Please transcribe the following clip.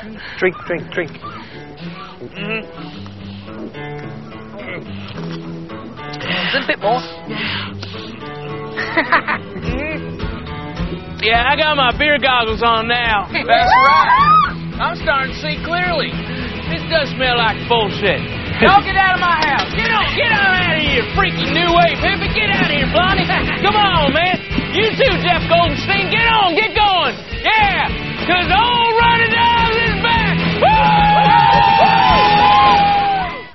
Drink. A bit more. Yeah, I got my beer goggles on now. That's right. I'm starting to see clearly. This does smell like bullshit. Y'all get out of my house. Get out of here, freaky new wave hippie. Get out of here, Blondie. Come on, man. You too,